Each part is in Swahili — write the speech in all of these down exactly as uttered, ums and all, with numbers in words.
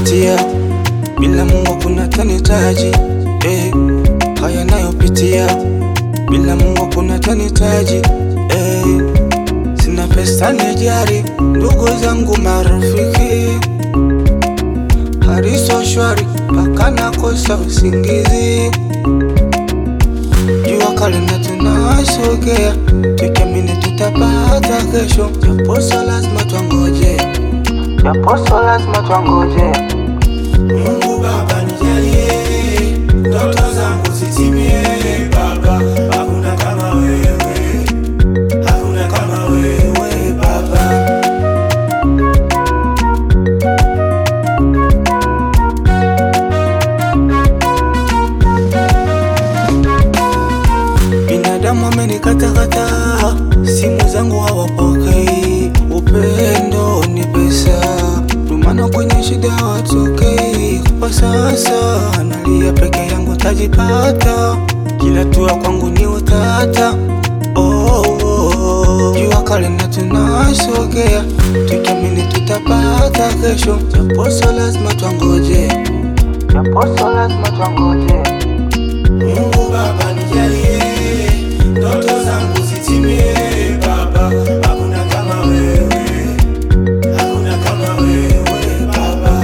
nayopitia, bila Mungu kuna tanitaji. Eh, haya nayopitia, bila Mungu kuna tanitaji. Eh, sina pesa nijari, ndugu zangu marafiki, hariso shwari, paka nakosa usingizi. Jua kali na tunasogea, tukiamini tutapata kesho. Japoso lazima tuangoje, japoso lazima tuangoje. Mungu Baba nijalie, ndoto zangu zitimie Baba. Hakuna kama wewe, hakuna kama wewe Baba. Binadamu amenikatakata, simu zangu hawapokei. Upendo ni pesa, lumano kwenye shida watokei. Kwa sasa nalia peke yangu tajipata, kila tua kwangu ni utata. Oh, oh. Jua kali na tunasogea, tukiamini tutapata kesho. Japoso lazima tuangoje, japoso lazima tuangoje. Mungu Baba nijalie, ndoto zangu zitimie Baba. Hakuna kama wewe, hakuna kama wewe Baba.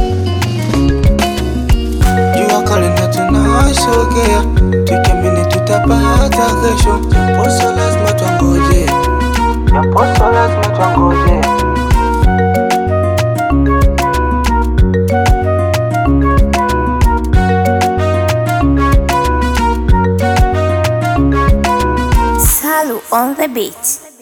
Jua kali na tunasogea, tukiamini tutapata kesho. Japoso lazima tuangoje, japoso lazima tuangoje. Salu on the beat.